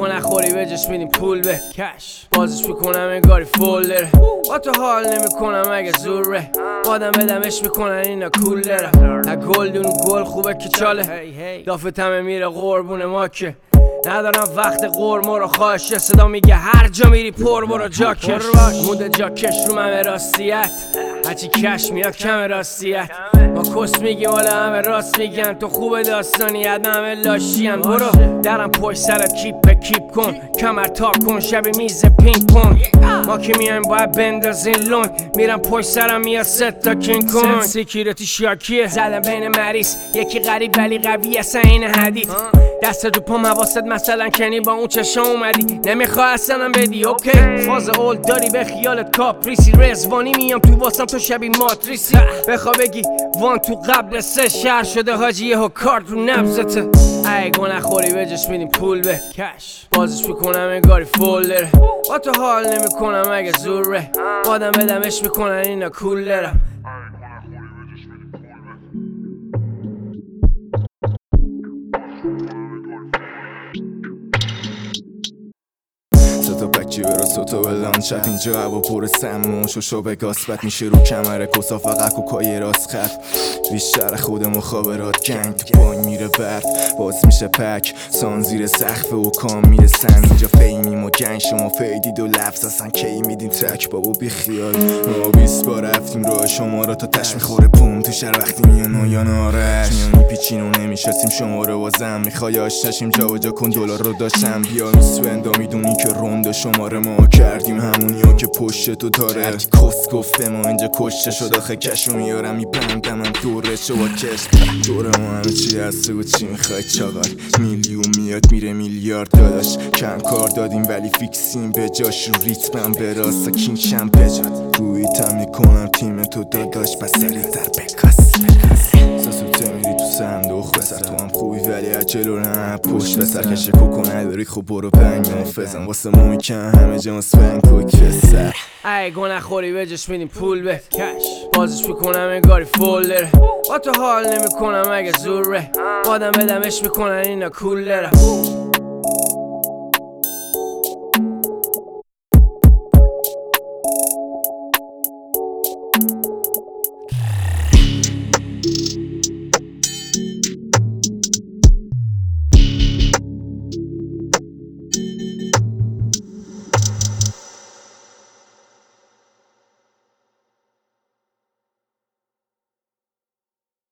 گو نخوری به جش میدیم پول به کش بازش میکنم انگاری فولدره با تو حال نمیکنم اگه زوره بادم بدمش میکنن اینا کولره ها گلدون گل خوبه که چاله دافت همه میره قربون ما که ندارم وقت قرمو رو خواهش صدا میگه هر جا میری پر برو جاکش مونده جاکش رو همه راستیت هرچی کش میاد کم راستیت ما کس میگیم حالا همه راست میگن تو خوب داستانیت همه لاشیان برو درم پشت سرت کیپ کن کمر تا کن شب میز پینگ پونگ ما که میایم باید بندازین لونگ میرم پشت سرم میاد ست تا کینگ کونگ سکیورتی شاکیه زدم بین مریض یکی غریب ولی قوی اصلا این حدید دست رو پا مواسط مثلا کنی با اون چشم اومدی نمیخواه اصلا بدی اوکی فاز اول داری به خیالت کاپریسی رزوانی میام تو واسم تو شبی ماتریسی بخوا بگی وان تو قبل سه شهر شده حاجی یهو کارت رو نبزته ای گو نخوری به جش میدیم پول به کش بازش میکنم انگاری فولدره با تو حال نمیکنم اگه زوره بادم بدمش میکنن اینا کولره تا بکی برا سوتو بلان شد اینجا هوا پر سمون شو به گاسبت میشه رو کمره کسا فقط کوکای راست خط بیشتر خود مخابرات گنگ تو بانگ میره برد باز میشه پک سان زیر سقف و کام میرسن اینجا فیمیم و گنگ شما فیدید و لفظ اصلا کی میدین ترک بابا بی خیال ما 20 بار رفتیم راه شما را تا تش میخوره پوم تو شهر وقتی میان یا نارش میان میپیچین و نمیشستیم شما رو بازم میخوای آشتشیم جا و جا کن دلار رو داشتم بیا میسوندا میدونی که روند شماره ما کردیم همونیا که پشت تو داره هرکی کس گفته ما اینجا کشته شد آخه کشو میارم میبندم هم دوره شو با کش دوره ما همه چی هسته و چی میخوای چاقال میلیون میاد میره میلیارد داداش کم کار دادیم ولی فیکسیم به جاش رو ریتمم به راستا کینشم بجاد رویتم میکنم تیم تو داداش پس سریع در بکاس ساسوته میری تو صندوق بسر تو هم خوبی ولی عجلو نه پشت بسر کشه کوکو نداری خب برو بنگ نفزم واسه ما میکن همه جا سپنگ کوک بسر ای گو نخوری به جش میدیم پول به کش بازش میکنم انگاری فولدره با تو حال نمیکنم اگه زوره بادم بدمش میکنن اینا کولره